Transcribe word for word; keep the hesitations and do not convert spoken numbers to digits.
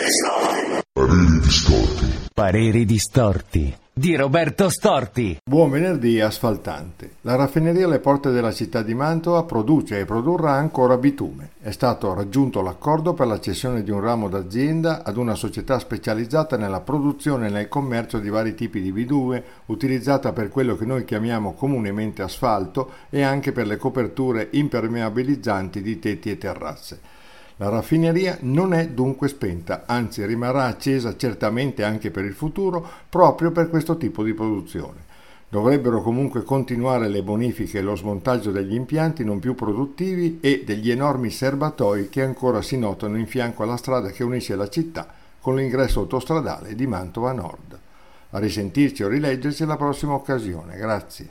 Pareri distorti. Pareri distorti di Roberto Storti. Buon venerdì asfaltante. La raffineria alle porte della città di Mantova produce e produrrà ancora bitume. È stato raggiunto l'accordo per la cessione di un ramo d'azienda ad una società specializzata nella produzione e nel commercio di vari tipi di bitume, utilizzata per quello che noi chiamiamo comunemente asfalto e anche per le coperture impermeabilizzanti di tetti e terrazze. La raffineria non è dunque spenta, anzi rimarrà accesa certamente anche per il futuro proprio per questo tipo di produzione. Dovrebbero comunque continuare le bonifiche e lo smontaggio degli impianti non più produttivi e degli enormi serbatoi che ancora si notano in fianco alla strada che unisce la città con l'ingresso autostradale di Mantova Nord. A risentirci o rileggerci alla prossima occasione. Grazie.